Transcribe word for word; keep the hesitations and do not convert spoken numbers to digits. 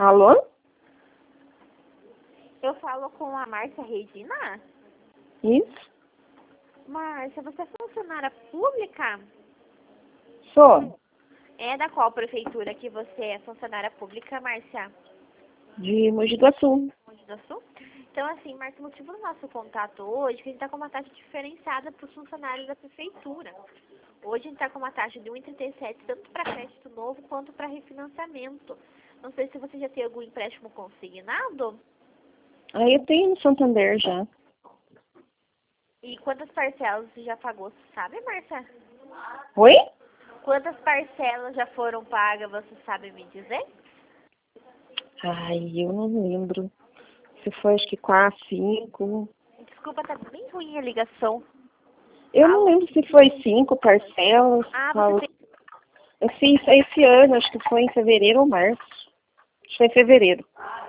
Alô? Eu falo com a Márcia Regina? Isso? Márcia, você é funcionária pública? Sou. É da qual prefeitura que você é funcionária pública, Márcia? De Mogi do Açu. Mogi do Sul? Então, assim, Márcia, o motivo do nosso contato hoje é que a gente está com uma taxa diferenciada para os funcionários da prefeitura. Hoje a gente está com uma taxa de um vírgula trinta e sete, tanto para crédito novo quanto para refinanciamento. Não sei se você já tem algum empréstimo consignado. Aí eu tenho no Santander já. E quantas parcelas você já pagou, você sabe, Márcia? Oi? Quantas parcelas já foram pagas, você sabe me dizer? Ai, eu não lembro. Se foi acho que quatro, cinco. Desculpa, tá bem ruim a ligação. Eu não Alô? lembro se foi cinco parcelas. Ah, qual- você tem... Eu fiz esse ano, acho que foi em fevereiro ou março. Acho que foi em fevereiro.